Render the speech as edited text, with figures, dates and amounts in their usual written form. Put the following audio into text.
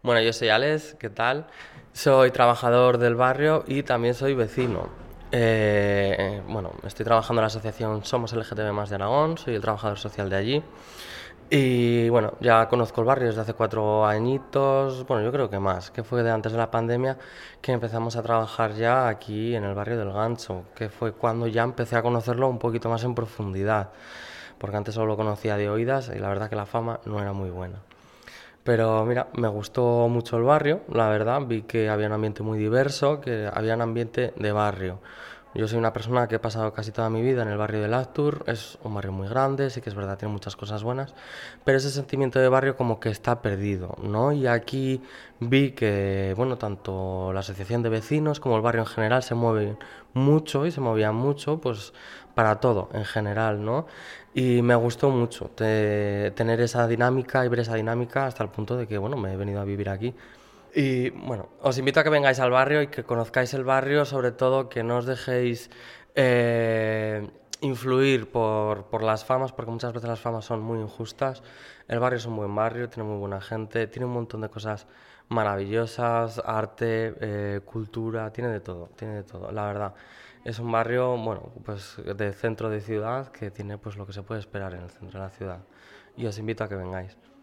Bueno, yo soy Alex, ¿qué tal? Soy trabajador del barrio y también soy vecino. Bueno, estoy trabajando en la asociación Somos LGTB más de Aragón, soy el trabajador social de allí. Y bueno, ya conozco el barrio desde hace 4 añitos, bueno, yo creo que más, que fue de antes de la pandemia que empezamos a trabajar ya aquí en el barrio del Gancho, que fue cuando ya empecé a conocerlo un poquito más en profundidad, porque antes solo lo conocía de oídas y la verdad que la fama no era muy buena. Pero mira, me gustó mucho el barrio, la verdad, vi que había un ambiente muy diverso, que había un ambiente de barrio. Yo soy una persona que he pasado casi toda mi vida en el barrio de Lactur, es un barrio muy grande, sí que es verdad, tiene muchas cosas buenas, pero ese sentimiento de barrio como que está perdido, ¿no? Y aquí vi que, bueno, tanto la asociación de vecinos como el barrio en general se mueven mucho y se movían mucho, pues para todo en general, ¿no? Y me gustó mucho tener esa dinámica y ver esa dinámica hasta el punto de que, bueno, me he venido a vivir aquí. Y bueno, os invito a que vengáis al barrio y que conozcáis el barrio, sobre todo que no os dejéis influir por las famas, porque muchas veces las famas son muy injustas. El barrio es un buen barrio, tiene muy buena gente, tiene un montón de cosas maravillosas, arte, cultura, tiene de todo, la verdad. Es un barrio, bueno, pues de centro de ciudad que tiene pues lo que se puede esperar en el centro de la ciudad. Y os invito a que vengáis.